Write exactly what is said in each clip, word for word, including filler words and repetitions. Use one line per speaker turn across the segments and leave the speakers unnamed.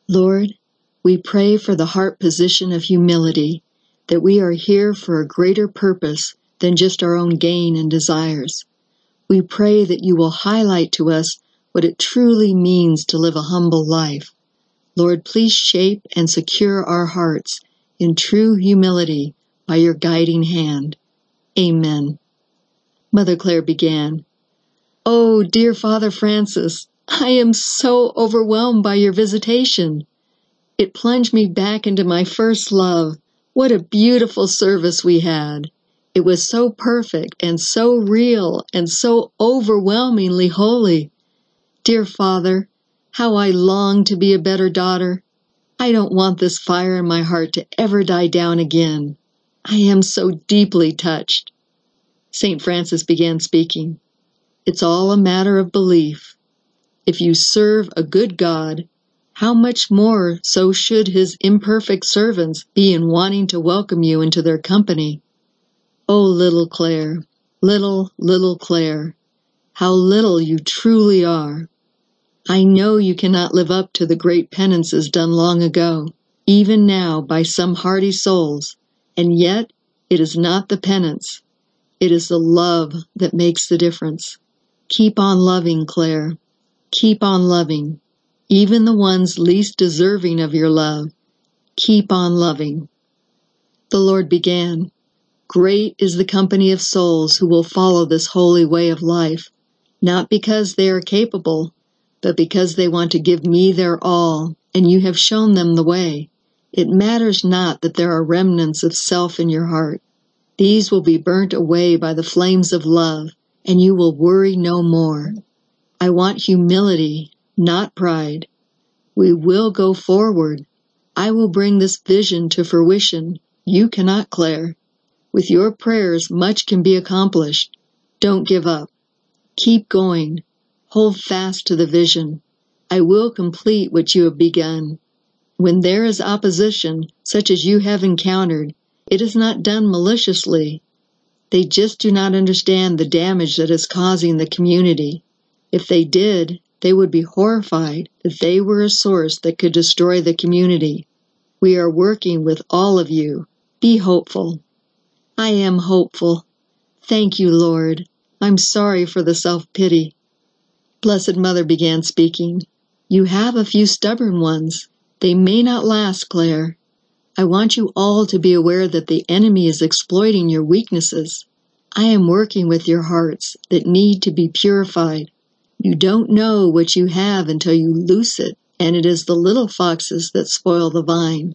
Lord, we pray for the heart position of humility, that we are here for a greater purpose than just our own gain and desires. We pray that you will highlight to us what it truly means to live a humble life. Lord, please shape and secure our hearts in true humility by your guiding hand. Amen. Mother Clare began, "Oh, dear Father Francis, I am so overwhelmed by your visitation. It plunged me back into my first love. What a beautiful service we had. It was so perfect and so real and so overwhelmingly holy. Dear Father, how I long to be a better daughter. I don't want this fire in my heart to ever die down again. I am so deeply touched." Saint Francis began speaking. "It's all a matter of belief. If you serve a good God, how much more so should his imperfect servants be in wanting to welcome you into their company? Oh, little Clare, little, little Clare, how little you truly are. I know you cannot live up to the great penances done long ago, even now by some hardy souls, and yet it is not the penance. It is the love that makes the difference. Keep on loving, Clare. Keep on loving. Even the ones least deserving of your love. Keep on loving." The Lord began, "Great is the company of souls who will follow this holy way of life, not because they are capable, but because they want to give me their all, and you have shown them the way. It matters not that there are remnants of self in your heart. These will be burnt away by the flames of love, and you will worry no more. I want humility, not pride. We will go forward. I will bring this vision to fruition. You cannot, Clare. With your prayers, much can be accomplished. Don't give up. Keep going. Hold fast to the vision. I will complete what you have begun. When there is opposition, such as you have encountered, it is not done maliciously. They just do not understand the damage that is causing the community. If they did, they would be horrified that they were a source that could destroy the community. We are working with all of you. Be hopeful." "I am hopeful. Thank you, Lord. I'm sorry for the self-pity." Blessed Mother began speaking. "You have a few stubborn ones. They may not last, Clare. I want you all to be aware that the enemy is exploiting your weaknesses. I am working with your hearts that need to be purified. You don't know what you have until you loose it, and it is the little foxes that spoil the vine.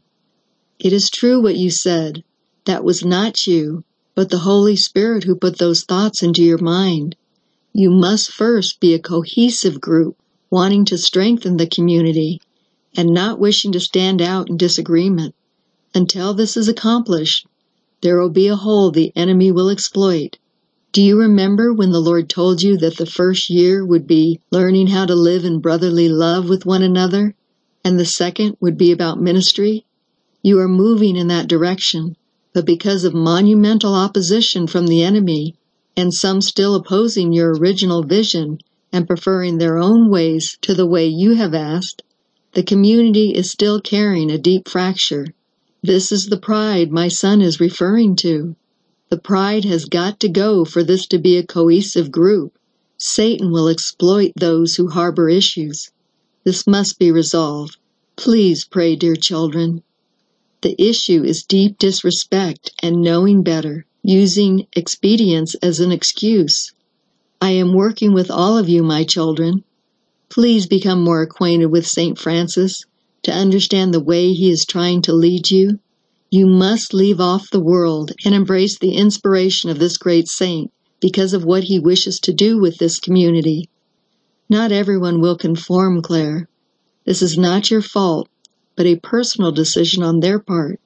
It is true what you said. That was not you, but the Holy Spirit who put those thoughts into your mind. You must first be a cohesive group, wanting to strengthen the community, and not wishing to stand out in disagreement. Until this is accomplished, there will be a hole the enemy will exploit. Do you remember when the Lord told you that the first year would be learning how to live in brotherly love with one another, and the second would be about ministry? You are moving in that direction, but because of monumental opposition from the enemy, and some still opposing your original vision and preferring their own ways to the way you have asked, the community is still carrying a deep fracture. This is the pride my son is referring to. The pride has got to go for this to be a cohesive group. Satan will exploit those who harbor issues. This must be resolved. Please pray, dear children. The issue is deep disrespect and knowing better, using expedience as an excuse. I am working with all of you, my children. Please become more acquainted with Saint Francis to understand the way he is trying to lead you. You must leave off the world and embrace the inspiration of this great saint because of what he wishes to do with this community. Not everyone will conform, Clare. This is not your fault, but a personal decision on their part.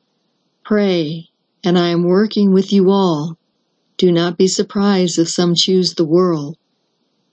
Pray, and I am working with you all. Do not be surprised if some choose the world.